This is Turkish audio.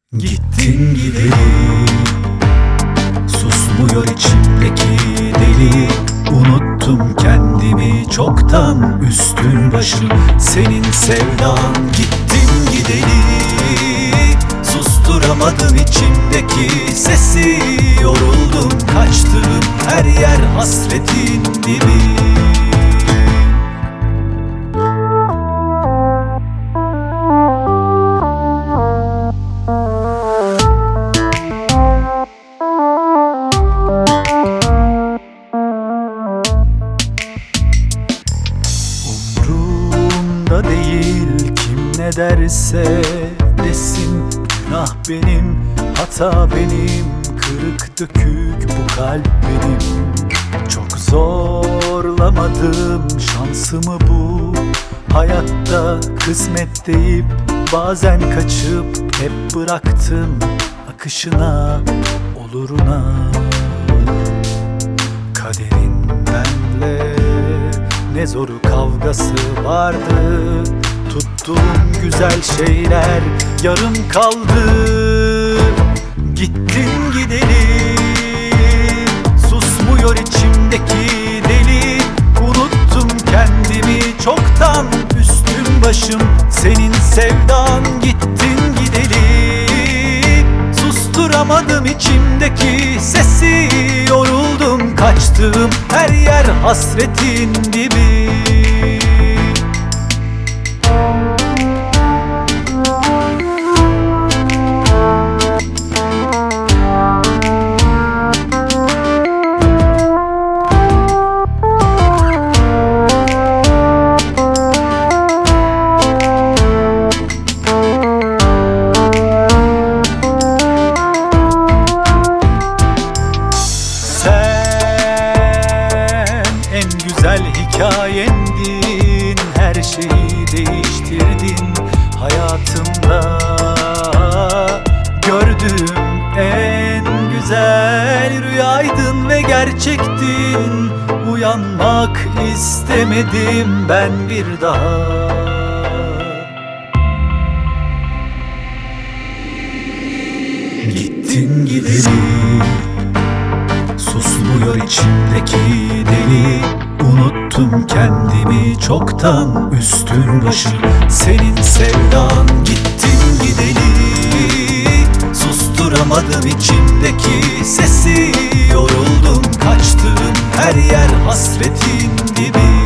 Gittin gideli, susmuyor içimdeki deli. Unuttum kendimi çoktan, üstün başım senin sevdan. Gittin gideli, susturamadım içimdeki sesi. Yoruldum, kaçtım, her yer hasretin dibi. Umrumda değil kim ne derse desin, günah benim, hata benim, kırık dökük bu kalp benim. Çok zorlamadım şansımı bu hayatta, kısmet deyip bazen kaçıp hep bıraktım akışına, oluruna. Kaderin benle ne zoru kavgası vardı, tuttuğum güzel şeyler yarım kaldı. Gittin gideli, susmuyor içimdeki deli. Unuttum kendimi çoktan, üstüm başım senin sevdan. Gittin gideli, susturamadım içimdeki sesi. Yoruldum, kaçtım, her yer hasretin dibi. Güzel hikayendin, her şeyi değiştirdin hayatımda. Gördüğüm en güzel rüyaydın ve gerçektin. Uyanmak istemedim ben bir daha. Gittin gideli, susmuyor içimdeki deli. Unuttum kendimi çoktan, üstün başım senin sevdan. Gittin gideli, susturamadım içimdeki sesi. Yoruldum, kaçtım, her yer hasretin dibi.